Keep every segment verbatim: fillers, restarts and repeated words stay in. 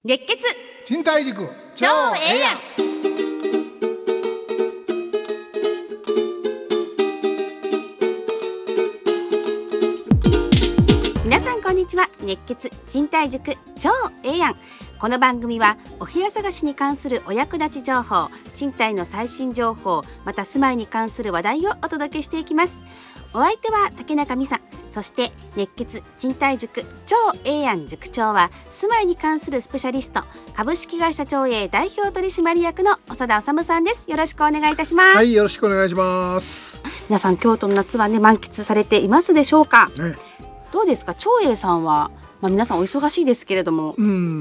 熱血賃貸塾超ええやん。皆さんこんにちは。熱血賃貸塾超ええやん。この番組はお部屋探しに関するお役立ち情報、賃貸の最新情報、また住まいに関する話題をお届けしていきます。お相手は竹中美沙、そして熱血賃貸塾超ええやん塾長は住まいに関するスペシャリスト、株式会社長栄代表取締役の長田治さんです。よろしくお願いいたします。 はい、よろしくお願いします。 皆さん京都の夏はね満喫されていますでしょうか、 ね、 どうですか長栄さんは、まあ、皆さんお忙しいですけれども、 うん、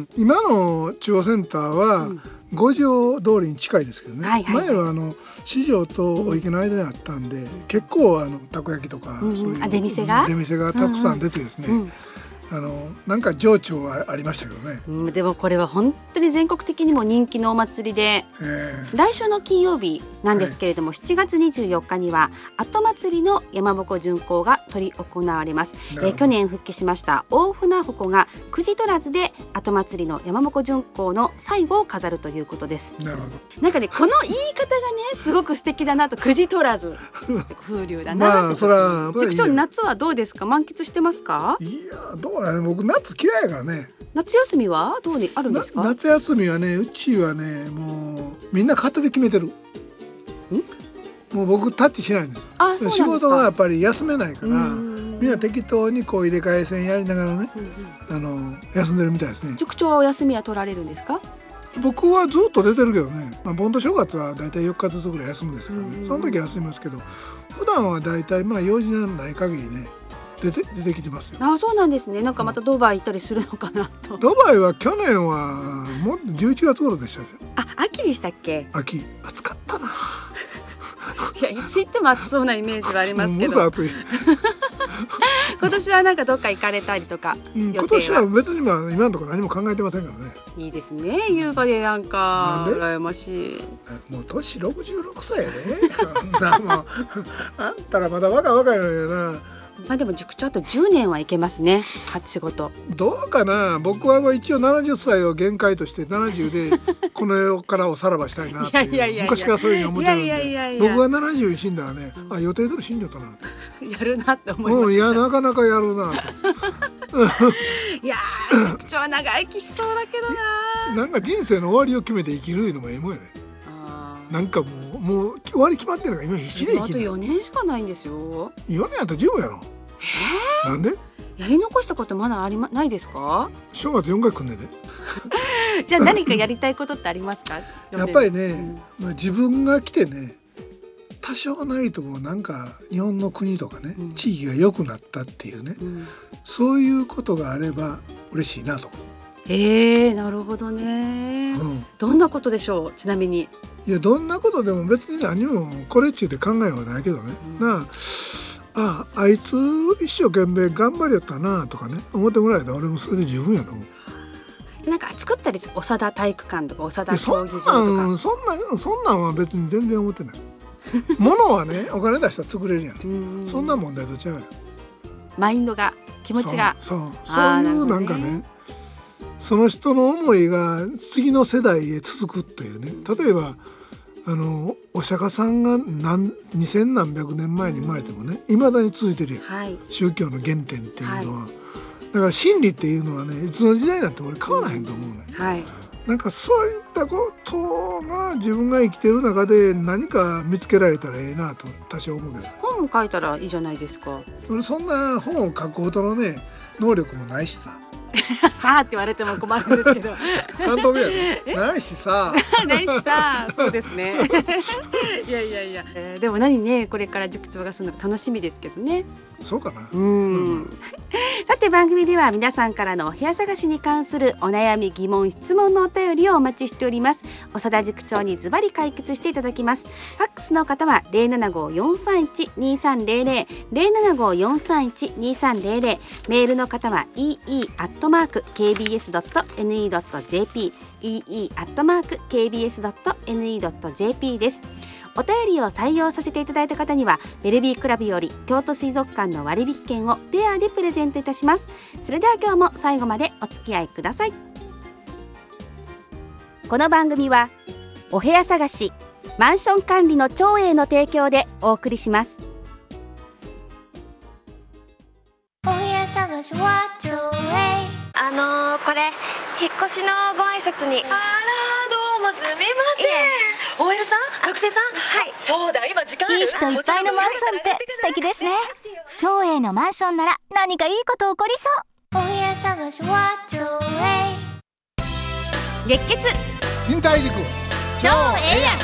今の中央センターは五条通りに近いですけどね、はいはいはい、前はあの四条とお池の間にあったんで、うん、結構あのたこ焼きとか、うん、そういうあ出店が出店がたくさん出てですね、うんうん、あのなんか情緒はありましたけどね、 うん、でもこれは本当に全国的にも人気のお祭りで、来週の金曜日なんですけれども、はい、しちがつにじゅうよっかには後祭りの山鉾巡行が執り行われます。えー、去年復帰しました大船鉾がくじ取らずで後祭りの山鉾巡行の最後を飾るということです。 なるほど。 なんかねこの言い方がねすごく素敵だなと、くじ取らず風流だなまあそら塾長、夏はどうですか、満喫してますか？ いやどうなの、僕夏嫌いやからね。 夏休みはどうにあるんですか？ 夏休みはね、うちはねもうみんな勝手で決めてる。んもう僕タッチしないんですよ。あ、そうなんですか。仕事はやっぱり休めないから、みんな適当にこう入れ替え戦やりながらね、うんうん、あの休んでるみたいですね。 塾長はお休みは取られるんですか？ 僕はずっと出てるけどね、まあ、盆と正月はだいたいよっかずつぐらい休むんですからね、うんうん、その時は休みますけど、普段はだいたいまあ用事がない限りね出て出てきてますよ。 あ、そうなんですね。なんかまたドバイ行ったりするのかなと。 ドバイは去年はもうじゅういちがつ頃でしたね。 あ、秋でしたっけ？ 秋、暑かったな。 いや、いつ行っても暑そうなイメージはありますけど。 もう暑い。 今年はなんかどっか行かれたりとか、 うん、今年は別にまあ今のところ何も考えてませんからね。 いいですね、優雅でなんか羨ましい。 もう年ろくじゅうろくさいやね。あんなあんたらまだ若い若いのにな。 まあでも塾長あとじゅうねんはいけますね、仕事。 どうかな。僕は一応ななじゅっさいを限界としてななじゅうでこの世からおさらばしたいなっていういやいやいやいや昔からそういうふうに思ってるんで、いやいやいや僕がななじゅうに死んだらね、あ、予定通り死んじゃったなやるなって思いました。 うん、いやなかなかやるなと。 いやー、塾長は長生きしそうだけどな。 なんか人生の終わりを決めて生きるのもええもんやね。なんかもうもう終わり決まってるのが今必死で生きる。 あとよねんしかないんですよ。 よねんやったら十分やろ。えー、なんでやり残したことまだありまないですか？ 正月よんかい来んねんで。 じゃあ何かやりたいことってありますか？ やっぱりね、うん、自分が来てね、多少なりともなんか日本の国とかね、うん、地域が良くなったっていうね、うん、そういうことがあれば嬉しいなと。 えー、なるほどね、うん、どんなことでしょう？ちなみに。 いや、どんなことでも別に何もこれっちゅうて考えはないけどね、うん、なあ、ああいつ一生懸命頑張りよったなとかね思ってもらえたら俺もそれで十分やと思う。 なんか作ったり長田体育館とか長田競技場とか、 そんなんそんなそんなんは別に全然思ってない。物はねお金出したら作れるやん。んそんな問題と違うよ。 マインドが気持ちがそうそうそういうなんかね、その人の思いが次の世代へ続くというね。例えばあのお釈迦さんが何二千何百年前に生まれてもねいまだに続いてるやん、はい、宗教の原点っていうのは、はい、だから真理っていうのはねいつの時代になっても俺変わらへんと思うね、はい、なんかそういったことが自分が生きてる中で何か見つけられたらええなと多少思うけど。 本も書いたらいいじゃないですか。 俺そんな本を書くほどのね能力もないしさ。 さあって言われても困るんですけど担当やろないしさないしさそうですねいやいやいや、えー、でも何ねこれから塾長がするのか楽しみですけどね。 そうかな。 うん、うん、さて番組では皆さんからのお部屋探しに関するお悩み疑問質問のお便りをお待ちしております。長田塾長にズバリ解決していただきます。ファックスの方は ゼロななごーよんさんいちにさんゼロゼロ ゼロななごーよんさんいちにさんゼロゼロ、メールの方は イーイー アットマーク ケービーエス ドット エヌイー ドット ジェーピー イーイー アットマーク ケービーエス ドット エヌイー ドット ジェーピー です。お便りを採用させていただいた方にはベルビークラブより京都水族館の割引券をペアでプレゼントいたします。それでは今日も最後までお付き合いください。 この番組はお部屋探し、マンション管理の長英の提供でお送りします。 お部屋探しは長英。 あのー、これ引っ越しのご挨拶に。 あら、どうもすみません。オーエルさん、学生さん。 はい。 そうだ、今時間ある。 いい人いっぱいのマンションって素敵ですね。長英のマンションなら何かいいこと起こりそう。お部屋探しは長英。 月血新体塾超ええやん。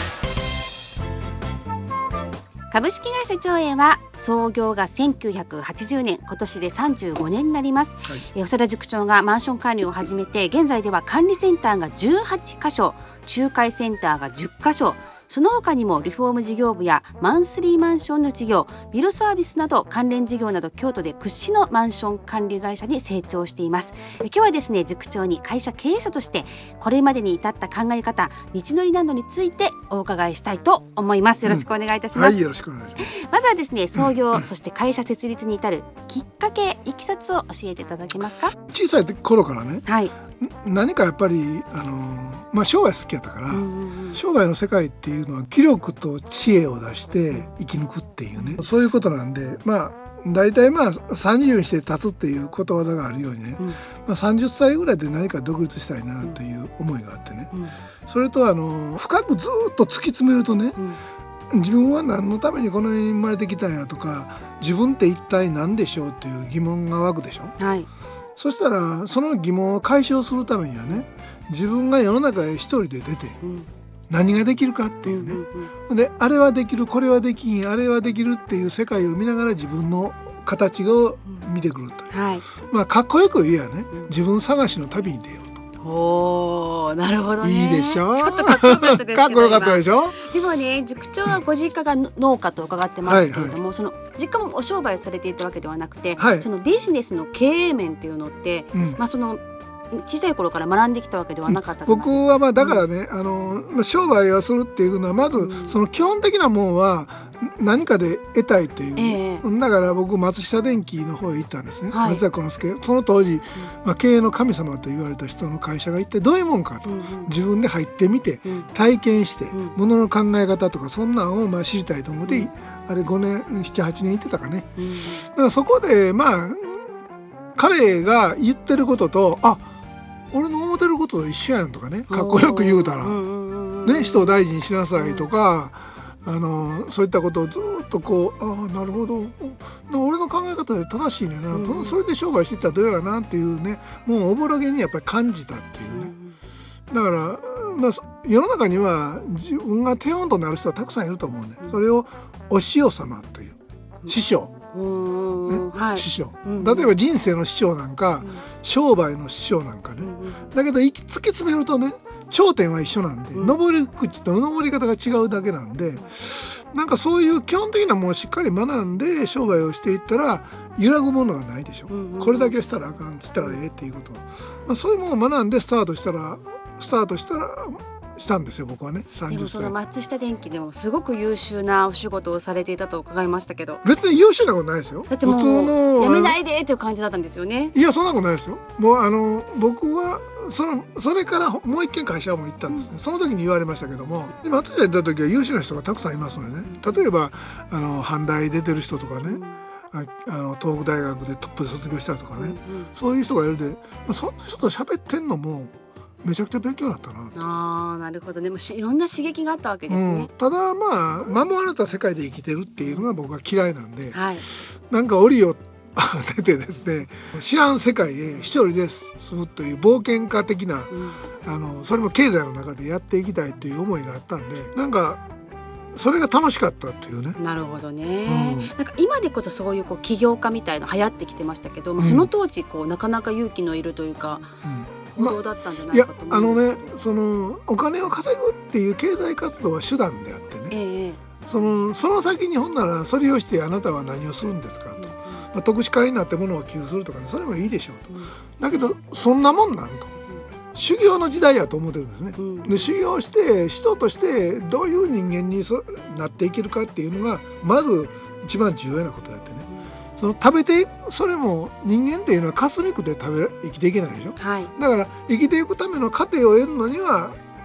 株式会社長英は創業がせんきゅうひゃくはちじゅうねん、今年でさんじゅうごねんになります、はい、長田塾長がマンション管理を始めて現在では管理センターがじゅうはちかしょ、仲介センターがじゅっかしょ、その他にもリフォーム事業部やマンスリーマンションの事業、ビルサービスなど関連事業など京都で屈指のマンション管理会社に成長しています。今日はですね、塾長に会社経営者としてこれまでに至った考え方、道のりなどについてお伺いしたいと思います。よろしくお願いいたします。 うん、はい、よろしくお願いします。 まずはですね、創業、うん、そして会社設立に至るきっかけ、いきさつを教えていただけますか。 小さい頃からね、 はい、 何かやっぱりあの、まあ、商売好きやったから、うんうんうん、商売の世界っていうのは気力と知恵を出して生き抜くっていうね、そういうことなんで、まあ大体まあさんじゅうにして立つっていうことわざがあるようにね、うん、まあ、さんじゅっさいぐらいで何か独立したいなという思いがあってね、うん、それとあの深くずっと突き詰めるとね、うん、自分は何のためにこの世に生まれてきたんやとか、自分って一体何でしょうっていう疑問が湧くでしょ、はい、そしたらその疑問を解消するためにはね、自分が世の中へ一人で出て、うん、何ができるかっていうね、うんうん、であれはできる、これはできん、あれはできるっていう世界を見ながら自分の形を見てくるという、うん、はい、まあかっこよく言えばね、うん、自分探しの旅に出ようと。 おー、なるほどね。 いいでしょ。 ちょっとかっこよかったですけどかっこよかったでしょ。 でもね、塾長はご実家が農家と伺ってますけれども、はいはい、その実家もお商売されていたわけではなくて、はい、そのビジネスの経営面っていうのって、うん、まあその小さい頃から学んできたわけではなかったじゃないですか。 僕はまあだからね、うん、あの商売をするっていうのはまず、うん、その基本的なもんは何かで得たいという、えー、だから僕松下電器の方へ行ったんですね、はい、松田幸之助。その当時、うん、まあ、経営の神様と言われた人の会社が一体どういうもんかと、うんうん、自分で入ってみて、うん、体験して、うん、ものの考え方とかそんなんをまあ知りたいと思って、うん、あれごねんななはちねん行ってたかね、うん、だからそこでまあ彼が言ってることと、あ、俺の思ってることと一緒やんとかね、かっこよく言うたら、ね、人を大事にしなさいとか、あのそういったことをずっとこう、ああなるほど、俺の考え方で正しいねんな、うん、それで商売していったらどうやなっていうね、もうおぼろげにやっぱり感じたっていうね、うん、だから、まあ、世の中には自分が手本となる人はたくさんいると思うね、うん、それをお師匠様という師匠、ね、はい、師匠、例えば人生の師匠なんか、うん、商売の師匠なんかね、うん、だけど突き詰めるとね、頂点は一緒なんで、うん、登り口と登り方が違うだけなんで、なんかそういう基本的なものをしっかり学んで商売をしていったら揺らぐものがないでしょ、うんうん、これだけしたらあかんっつったらええっていうこと、まあ、そういうものを学んでスタートしたらスタートしたらしたんですよ、僕はね。さんじゅっさい。 でもその松下電器でもすごく優秀なお仕事をされていたと伺いましたけど。 別に優秀なことないですよ。 だってもう普通のやめないでっていう感じだったんですよね。 いや、そんなことないですよ。もうあの僕はそのそれからもう一軒会社も行ったんですね、うん、その時に言われましたけども、で松下行った時は優秀な人がたくさんいますのでね、例えばあの阪大出てる人とかね、うん、ああの東北大学でトップで卒業したとかね、うんうん、そういう人がいるで、まあ、そんな人と喋ってんのもめちゃくちゃ勉強だったなと。 あー、なるほどね。もうしいろんな刺激があったわけですね、うん、 ただまあ守られた世界で生きてるっていうのが僕は嫌いなんで、はい、なんか檻を出てですね、知らん世界へ一人で住むという冒険家的な、うん、あのそれも経済の中でやっていきたいという思いがあったんで、なんかそれが楽しかったっていうね。 なるほどね、うん、なんか今でこそそういうこう起業家みたいな流行ってきてましたけど、まあ、その当時こうなかなか勇気のいるというか、うん、行動だったんじゃないかと思うんですけど、まあ、 いやあのね、そのお金を稼ぐっていう経済活動は手段であってね、ええ、そのその先にほんならそれをしてあなたは何をするんですかと、うん、まあ、特殊会になって物を寄付するとかね、それもいいでしょうと、うん、だけどそんなもんなんと、修行の時代やと思ってるんですね、うん、で修行して人としてどういう人間にそなっていけるかっていうのがまず一番重要なことだってね、うん、その食べていく、それも人間っていうのはかすみくで食べ生きていけないでしょ、はい、だから生きていくための糧を得るのには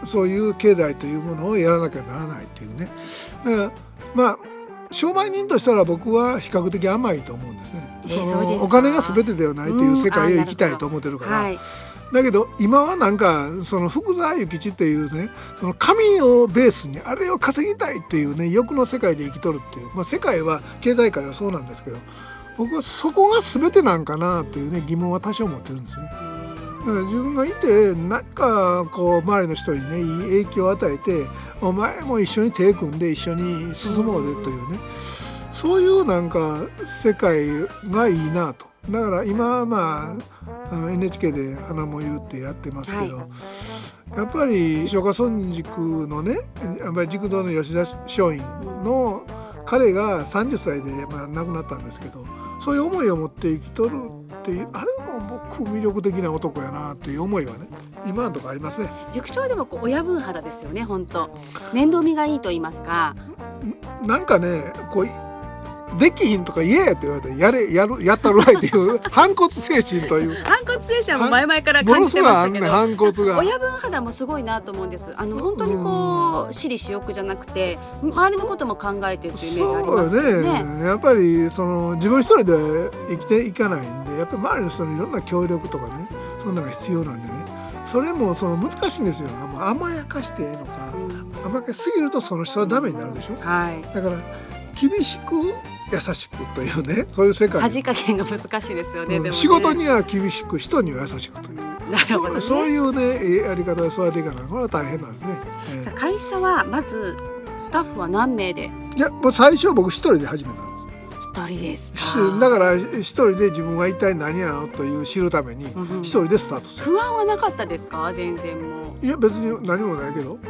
そういう経済というものをやらなきゃならないっていうね。だからまあ商売人としたら僕は比較的甘いと思うんですね。 えーそのそうですかお金が全てではないという世界へ行きたいと思ってるから、 はい、 だけど今はなんかその福沢諭吉っていうね、その神をベースにあれを稼ぎたいっていうね欲の世界で生きとるっていう、まあ、世界は経済界はそうなんですけど、僕はそこが全てなんかなというね疑問は多少持ってるんですね。だから自分がいて何かこう周りの人にねいい影響を与えて、お前も一緒に手組んで一緒に進もうでというね、そういうなんか世界がいいなと。だから今はまあ エヌエイチケー で花もゆうってやってますけど、はい、やっぱり松下村塾のね、やっぱり塾堂の吉田松陰の彼がさんじゅっさいでまあ亡くなったんですけど、そういう思いを持って生きとるっていう、あれも僕魅力的な男やなっていう思いはね今のところありますね。 塾長でもこう親分肌ですよね。本当面倒見がいいと言いますか、 なんかねこうできひんとか言えって言われてやれやるやったるわいっていう反骨精神という反骨精神はもう前々から感じてましたけど、 反骨が親分肌もすごいなと思うんです。あの本当にこう私利私欲じゃなくて周りのことも考えてっていうイメージありますよね。 そうね、やっぱりその自分一人では生きていかないんで、やっぱり周りの人にいろんな協力とかね、そんなのが必要なんでね、それもその難しいんですよ。甘やかしてええのか、うん、甘やかしすぎるとその人はダメになるでしょ、はい、だから厳しく優しくというね、そういう世界、 さじ加減が難しいですよね、うん、でもね仕事には厳しく人には優しくという、 なるほどね、 そう、そういうねやり方で育てていかない、これは大変なんですね、えー、 さあ会社はまずスタッフは何名で？ いやもう最初は僕一人で始めたんです。 一人です。 だから一人で自分が一体何やのという知るために一人でスタートする、 不安はなかったですか？全然もう。 いや別に何もないけど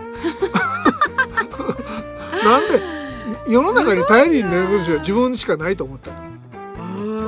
なんで世の中に頼りになる人は自分しかないと思ったから、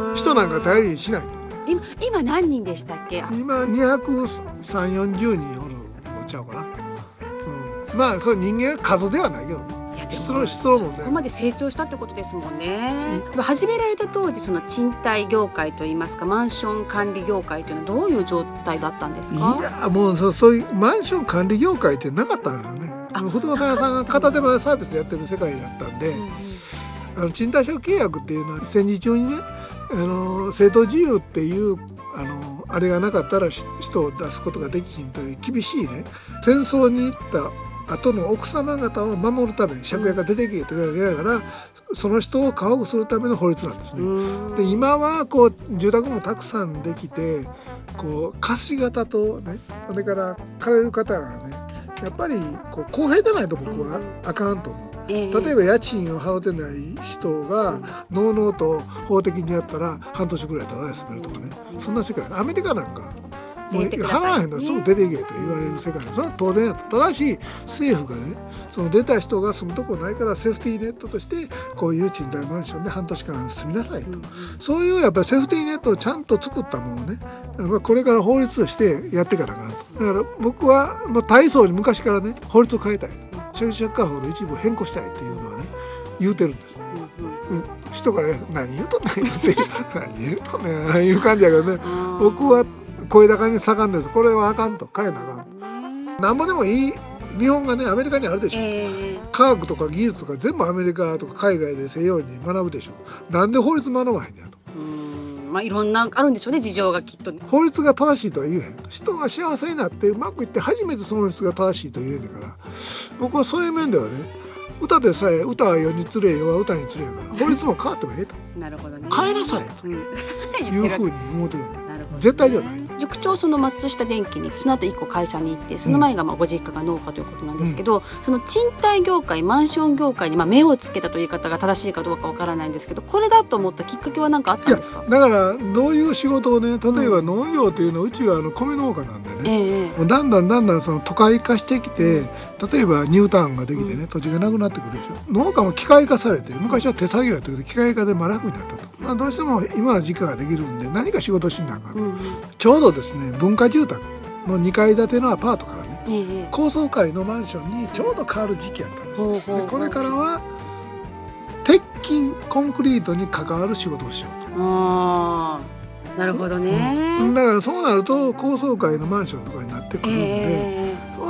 人なんか頼りにしないと。 今, 今何人でしたっけ？ 今にひゃくさんじゅう、よんじゅうにんおるのちゃうかな、うん、まあそれ人間は数ではないけどね。 いやでも質の質の問題、 そこまで成長したってことですもんね、うん、始められた当時その賃貸業界といいますかマンション管理業界というのはどういう状態だったんですか？ いやもう そ, そういうマンション管理業界ってなかったんだよね。不動産屋さんが片手間でサービスやってる世界だったんで、うん、あの賃貸借契約っていうのは戦時中にね、あの正当自由っていうあのあれがなかったら人を出すことができひんという厳しいね、戦争に行った後の奥様方を守るために借家が出てけと言われながら、その人を家保するための法律なんですね。で今はこう住宅もたくさんできて、こう貸し方とね、それから借りる方がねやっぱりこう公平でないと僕はあかんと思う。例えば家賃を払ってない人がのうのうと法的にやったら半年ぐらい取られて住めるとかね、そんな世界。アメリカなんかもう払わへんのすぐ出ていけと言われる世界、それは当然やった。ただし政府がね、その出た人が住むとこないからセーフティーネットとしてこういう賃貸マンションで半年間住みなさいと、うん、そういうやっぱりセーフティーネットをちゃんと作ったものをね、これから法律としてやっていかなあかんと。だから僕はもう大層に昔からね法律を変えたい、消費者家法の一部を変更したいっていうのはね言うてるんです、うんうん、人から、ね、何言うとんねんって何言うとんねんいう感じやけどね僕は声高に盛んです。これはあかんと、変えなあかんと。なんぼでもいい日本がねアメリカにあるでしょ、えー、科学とか技術とか全部アメリカとか海外で西洋に学ぶでしょ。なんで法律学ばへんねやと。 まあ、いろんなあるんでしょうね、事情がきっと。 法律が正しいとは言えへん。人が幸せになってうまくいって初めてその法律が正しいと言えんだから、僕はそういう面ではね、歌でさえ歌は世につれよは歌につれやから法律も変わってもええとなるほどね、 変えなさいと、うん、いうふうに思ってる。 なるほどね、 絶対ではない。 塾長その松下電器にその後一個会社に行って、その前がまあご実家が農家ということなんですけど、うん、その賃貸業界マンション業界にまあ目をつけたという言い方が正しいかどうかわからないんですけど、これだと思ったきっかけは何かあったんですか？ だからどういう仕事をね、例えば農業というのはうちはあの米農家なんでね、えー、もうだんだんだんだんその都会化してきて、例えばニュータウンができてね、うん、土地がなくなってくるでしょ。農家も機械化されて、昔は手作業やったけど機械化でまあ楽になったと、まあ、どうしても今は実家ができるんで何か仕事しなあかん、うん、ちょうどですね文化住宅のにかい建てのアパートからね、ええ、高層階のマンションにちょうど変わる時期やったんです、でこれからは鉄筋コンクリートに関わる仕事をしようと。 あなるほどね、 うん、だからそうなると高層階のマンションとかになってくるんで、えー、そうな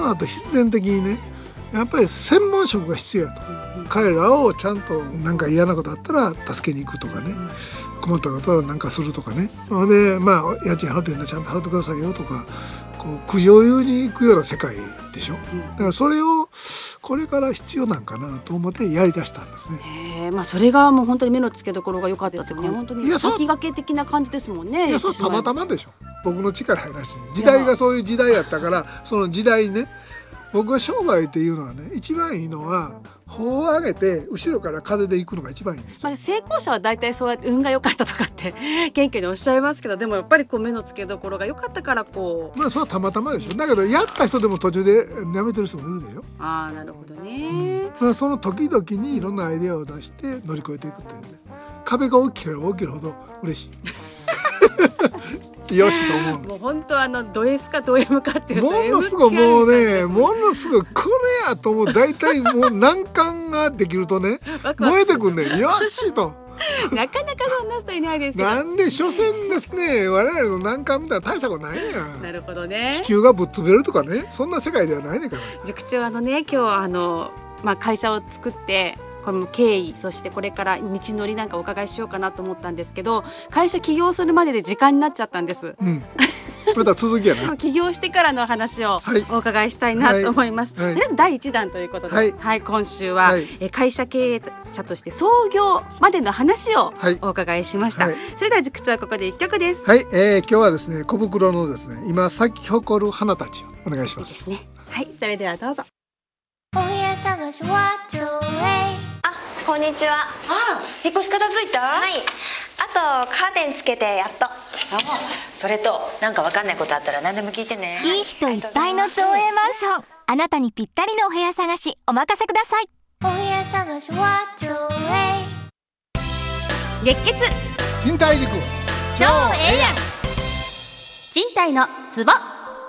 の後必然的にねやっぱり専門職が必要やと、うんうん、彼らをちゃんと何か嫌なことあったら助けに行くとかね、うん、困ったことは何かするとかねでまあ家賃払ってるんでちゃんと払ってくださいよとかこう苦情言いに行くような世界でしょ、うん、だからそれをこれから必要なんかなと思ってやりだしたんですね。 へー、まあ、それがもう本当に目の付けどころが良かったっていうね本当に先駆け的な感じですもんね。 いやそれたまたまでしょ僕の力やなし時代がそういう時代やったからその時代ね僕は商売っていうのはね一番いいのは帆を上げて後ろから風で行くのが一番いいんですよ、 まあ、成功者は大体そうやって運が良かったとかって謙虚におっしゃいますけどでもやっぱりこう目の付けどころが良かったからこうまあそれはたまたまでしょだけどやった人でも途中でやめてる人もいるでしょ。 ああなるほどね、 うん、だからその時々にいろんなアイデアを出して乗り越えていくっていうね壁が大きければ大きいほど嬉しいよしと思う。 もう本当あのド S かド M かっていうものすごいもうねものすごいこれやと思う大体もう難関ができるとね燃えてくんねよしとなかなかそんな人いないですけどなんで所詮ですね我々の難関みたいな大したことないねや。 なるほどね。 地球がぶっ潰れるとかねそんな世界ではないねから塾長あのね今日あの、まあ、会社を作ってこの経緯そしてこれから道のりなんかお伺いしようかなと思ったんですけど会社起業するまでで時間になっちゃったんです、うん、 また続きやな起業してからの話をお伺いしたいなと思います、はいはい、だいいちだんということで、はいはい、今週は、はい、え会社経営者として創業までの話をお伺いしました、はい、それでは塾長ここで一曲です。 はい、えー、今日はですね小袋のですね今咲き誇る花たちをお願いします。 いいですね。はい、それではどうぞ。 お部屋探しはちょうえいあ、こんにちは。ああ、引っ越し片付いた？ はい。あとカーテンつけてやっと。 そう。それとなんかわかんないことあったら何でも聞いてね。 いい人いっぱいの町営マンション。あなたにぴったりのお部屋探しお任せください。 お部屋探しはちょうえい。月血賃貸塾超ええやん。賃貸のツボ。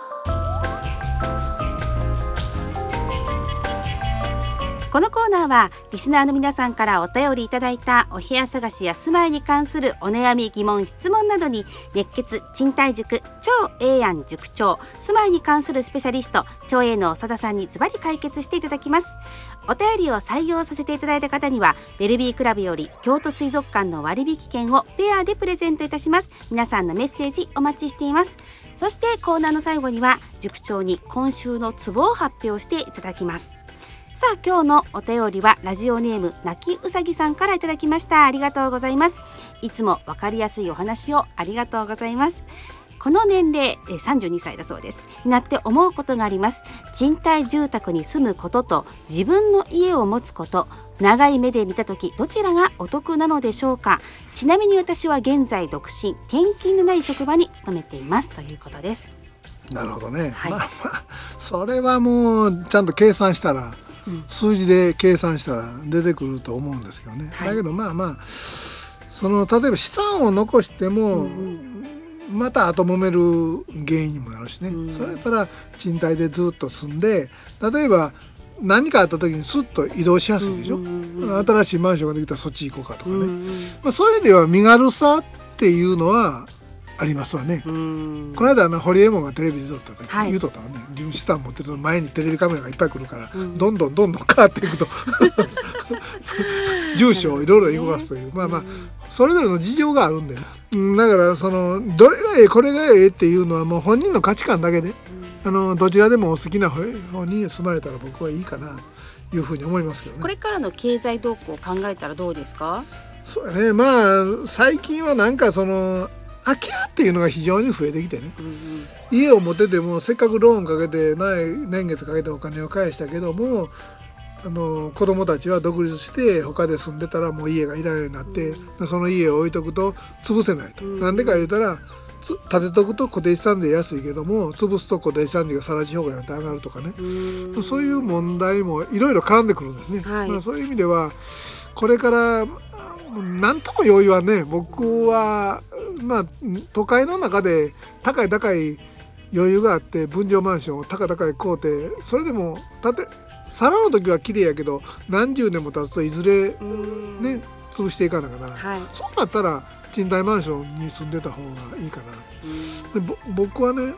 このコーナーはリスナーの皆さんからお便りいただいたお部屋探しや住まいに関するお悩み疑問質問などに熱血賃貸塾超ええやん塾長住まいに関するスペシャリスト超えの長田さんにズバリ解決していただきます。お便りを採用させていただいた方にはベルビークラブより京都水族館の割引券をペアでプレゼントいたします。皆さんのメッセージお待ちしています。そしてコーナーの最後には塾長に今週のツボを発表していただきます。さあ今日のお便りはラジオネーム泣きうさぎさんからいただきました。ありがとうございます。いつもわかりやすいお話をありがとうございます。この年齢さんじゅうにさいだそうです。になって思うことがあります。賃貸住宅に住むことと自分の家を持つこと、長い目で見たときどちらがお得なのでしょうか。ちなみに私は現在独身、転勤のない職場に勤めていますということです。 なるほどね、はい、まあまあそれはもうちゃんと計算したら、うん、数字で計算したら出てくると思うんですけどね、はい、だけどまあまあその例えば資産を残しても、うんうん、また後揉める原因にもなるしね、うん、それやったら賃貸でずっと住んで例えば何かあった時にスッと移動しやすいでしょ、うんうんうん、新しいマンションができたらそっち行こうかとかね、うんうんまあ、そういう意味では身軽さっていうのはありますわね。この間あのホリエモンがテレビで撮った時、はい、言うとったのね自分資産持ってると前にテレビカメラがいっぱい来るから、うん、どんどんどんどん変わっていくと住所をいろいろ動かすという、まあまあそれぞれの事情があるんで、ね、だからそのどれがええこれがええっていうのはもう本人の価値観だけで、あのどちらでもお好きな方に住まれたら僕はいいかなというふうに思いますけどね。 これからの経済動向を考えたらどうですか？ そうやね、まあ最近はなんかその空き家っていうのが非常に増えてきてね、うんうん、家を持っててもせっかくローンかけてない年月かけてお金を返したけどもあの子供たちは独立して他で住んでたらもう家がいらないようになって、うん、その家を置いとくと潰せないと、うん、なんでか言うたら建てとくと固定資産税安いけども潰すと固定資産税が更地評価になって上がるとかね、うん、そういう問題もいろいろ絡んでくるんですね、はいまあ、そういう意味ではこれからなんとも余裕はね僕はまあ都会の中で高い高い余裕があって分譲マンションを高い高い買うてそれでも建て皿の時は綺麗やけど何十年も経つといずれね潰していかなきゃならない、はい、そうなったら賃貸マンションに住んでた方がいいかな。で僕はね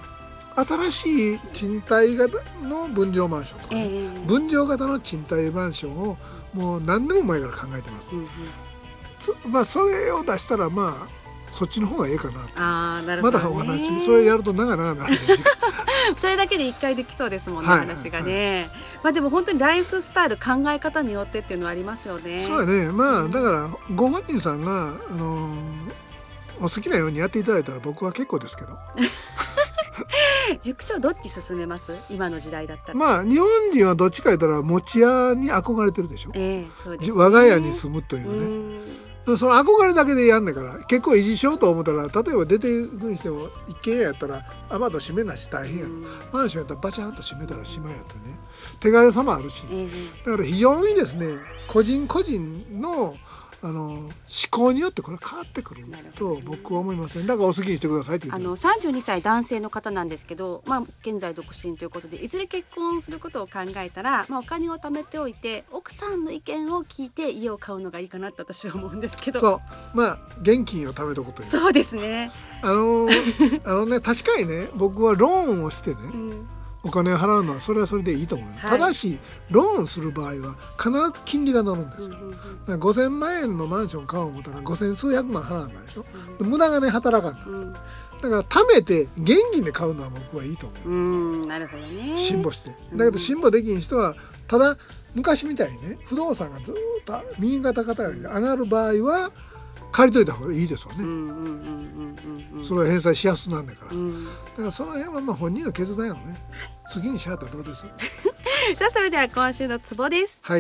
新しい賃貸型の分譲マンションとか、ね、えー、分譲型の賃貸マンションをもう何年も前から考えてます、うんうん、まあそれを出したらまあそっちの方がいいかなと。 あー、なるほどね。 まだお話それやると長々なるそれだけで一回できそうですもんね、 はい、 話がね、はい、まあでも本当にライフスタイル考え方によってっていうのはありますよね。 そうだね。まあだからご本人さんが、あのー、お好きなようにやっていただいたら僕は結構ですけど塾長どっち進めます？今の時代だったら。 まあ日本人はどっちか言ったら持屋に憧れてるでしょ、 えーそうですね、 我が家に住むというね。その憧れだけでやんねんから結構維持しようと思ったら、例えば出ていくにしても一軒家やったら雨戸閉めなし大変や、うん、マンションやったらバチャンと閉めたらしまいやとね、手軽さもあるし、えー、だから非常にですね個人個人のあの思考によってこれ変わってくると僕は思いません。だからお好きにしてくださいって言ってあのさんじゅうにさい男性の方なんですけど、まあ、現在独身ということでいずれ結婚することを考えたら、まあ、お金を貯めておいて奥さんの意見を聞いて家を買うのがいいかなって私は思うんですけど。 そうまあ現金を貯めとくという。 そうですね。 あのあのね確かにね僕はローンをしてね、うん、お金を払うのはそれはそれでいいと思う、はい、ただしローンする場合は必ず金利が乗るんですよ、うんうんうん、だからごせんまん円のマンション買おう思ったらごせん数百万払わないでしょ、うん、無駄がね働かない、うん、だから貯めて現金で買うのは僕はいいと思う。 うんなるほどね。 辛抱してだけど辛抱できん人はただ昔みたいにね不動産がずっと右肩肩より上がる場合は借りといた方がいいですよね。それは返済しやすくなるんだから、うん、だからその辺はまあ本人の決断やのね。次にしはったらどうですさあそれでは今週のツボです。 はい、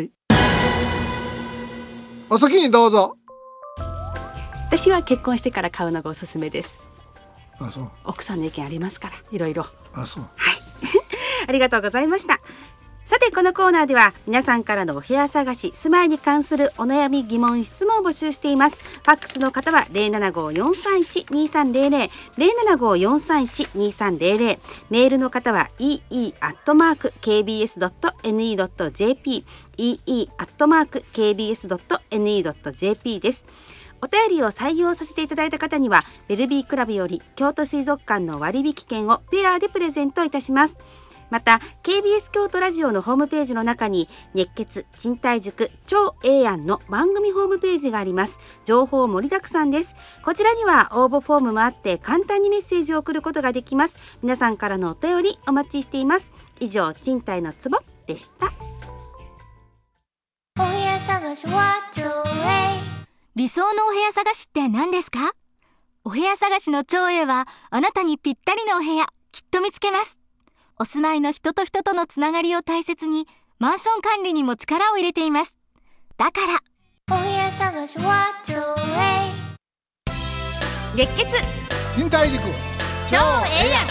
お先にどうぞ。 私は結婚してから買うのがおすすめです。 あ、そう。 奥さんの意見ありますからいろいろ。 あ、そう。 はいありがとうございました。さてこのコーナーでは皆さんからのお部屋探し住まいに関するお悩み疑問質問を募集しています。ファックスの方は ゼロななご よんさんいち にさんゼロゼロ ゼロななご よんさんいち にさんゼロゼロ メールの方は イーイー アットマーク ケービーエス ドット エヌイー ドット ジェーピー イーイー アットマーク ケービーエス ドット エヌイー ドット ジェーピー です。お便りを採用させていただいた方にはベルビークラブより京都水族館の割引券をペアでプレゼントいたします。また ケービーエス 京都ラジオのホームページの中に熱血賃貸塾超ええやんの番組ホームページがあります。情報盛りだくさんです。こちらには応募フォームもあって簡単にメッセージを送ることができます。皆さんからのお便りお待ちしています。以上賃貸のツボでした。 お部屋探しは超え理想のお部屋探しって何ですか？お部屋探しの超えはあなたにぴったりのお部屋きっと見つけます。お住まいの人と人とのつながりを大切にマンション管理にも力を入れています。だからお部屋探しは超え熱血賃貸塾超ええやん。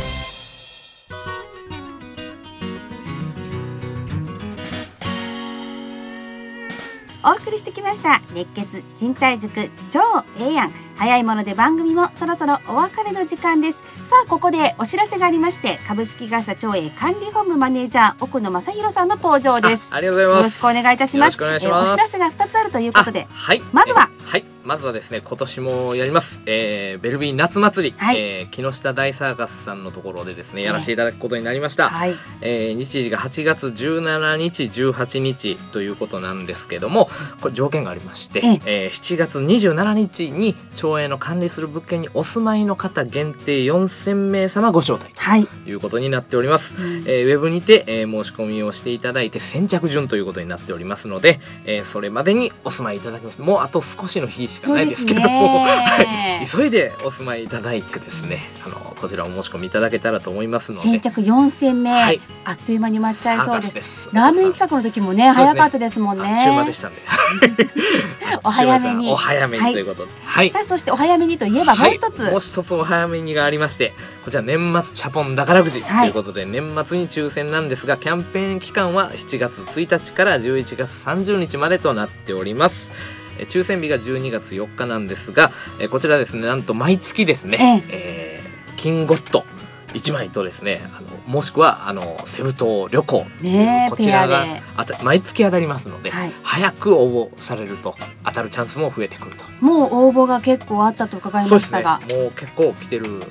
お送りしてきました熱血賃貸塾超ええやん。早いもので番組もそろそろお別れの時間です。さあここでお知らせがありまして、株式会社超え管理本部マネージャー奥野正弘さんの登場です。 あ, ありがとうございます。 よろしくお願いいたします。 よろしくお願いします。 えー、お知らせがふたつあるということで、 はい、 まずは、 えー、はいまずはですね今年もやります、えー、ベルビー夏祭り、はいえー、木下大サーカスさんのところでですねやらせていただくことになりました、はいえー、日時がはちがつじゅうしちにちじゅうはちにちということなんですけども、これ条件がありまして、ええー、しちがつにじゅうしちにちに町営の管理する物件にお住まいの方限定よんせんめいさまご招待ということになっております、はいえー、ウェブにて、えー、申し込みをしていただいて先着順ということになっておりますので、えー、それまでにお住まいいただきまして、もうあと少しの日しかないですけども、はい、急いでお住まいいただいてですね、あのこちらお申し込みいただけたらと思いますので、 先着よんせんめい、はい、あっという間に埋まっちゃいそうです。ですラーメン企画の時もね早かったですもんね。 あっちゅう間でしたんでお早めにお早めにということで、はい、 さあそしてお早めにといえばもう一つ、 はい、もう一つお早めにがありまして、こちら年末チャポン宝くじということで、はい、年末に抽選なんですがキャンペーン期間はしちがつついたちからじゅういちがつさんじゅうにちまでとなっております。抽選日がじゅうにがつよっかなんですが、こちらですねなんと毎月ですね、ええー、金ゴッドいちまいとですね、あのもしくはあのセブ島旅行、ね、こちらがあた毎月当たりますので、はい、早く応募されると当たるチャンスも増えてくると。 もう応募が結構あったと伺いましたが、 そうですね、もう結構来てる状況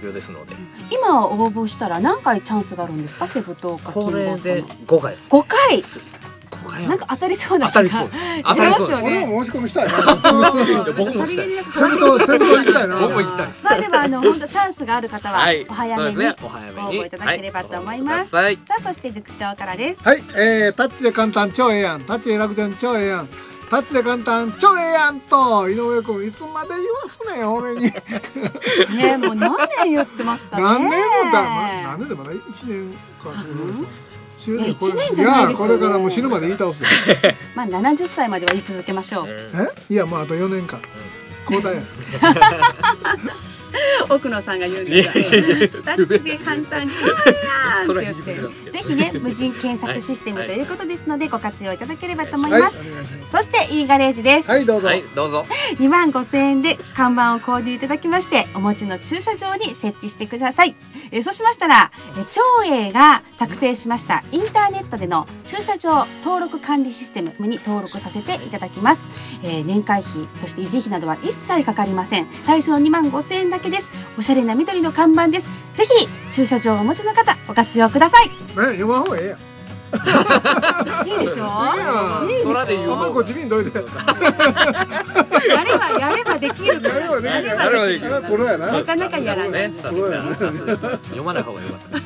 況ですので、 今応募したら何回チャンスがあるんですか？セブ島かこれで金ごかいです。 ごかい。 ごかいなんか当たりそうな当たりそうです。当たりそうです。 俺も申し込みしたいな。 僕もしたいです。 セブ島セブ島行きたいな。 僕も行きたいです。 まあでもあの本当チャンスがある方はお早めにね、 応募いただければと思います。 さあそして塾長からです。 はい、えー、タッチで簡単超ええやん、タッチで楽天超ええやん、タッチで簡単超ええやんと井上君いつまで言わすねん俺に。 ねもう何年言ってますかね。 何年もだ、ま、何年でまだ一年か。 いや一年じゃないですよね。 これからもう死ぬまで言い倒すよ。 まあななじゅっさいまでは言い続けましょう。 え、いやもうあとよねんかん交代や。 奥野さんが言うんですよね。タッチで簡単超えやんって言ってぜひね無人検索システムということですのでご活用いただければと思います。そしていいガレージです。 はいどうぞ。 はいどうぞ。 にまんごせんえんで看板を購入いただきましてお持ちの駐車場に設置してください。えそうしましたら長英が作成しましたインターネットでの駐車場登録管理システムに登録させていただきます。えー、年会費そして維持費などは一切かかりません。最初のにまんごせんえんだけです。おしゃれな緑の看板です。ぜひ駐車場をお持ちの方ご活用ください。 ね読まん方がええやん。 いいでしょ。 いいでしょ。空で言うの。こっち見んどいて。やればやればできる。やればできる。 やればできる。 これやな。 なかなかやらない。 読まない方がよかった。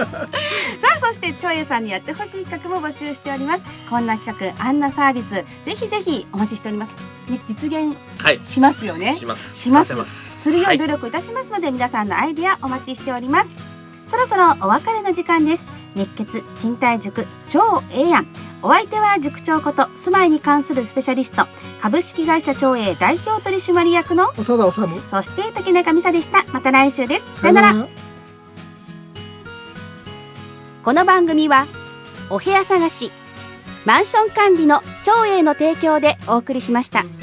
さあそして長英さんにやってほしい企画も募集しております。こんな企画あんなサービスぜひぜひお待ちしております。ね実現しますよね。 します。 します。するよう努力いたしますので皆さんのアイデアお待ちしております。そろそろお別れの時間です。熱血賃貸塾超ええやん。お相手は塾長こと住まいに関するスペシャリスト株式会社長英代表取締役の長田治、 そして竹中美沙でした。また来週です。さよなら。この番組はお部屋探しマンション管理の長英の提供でお送りしました。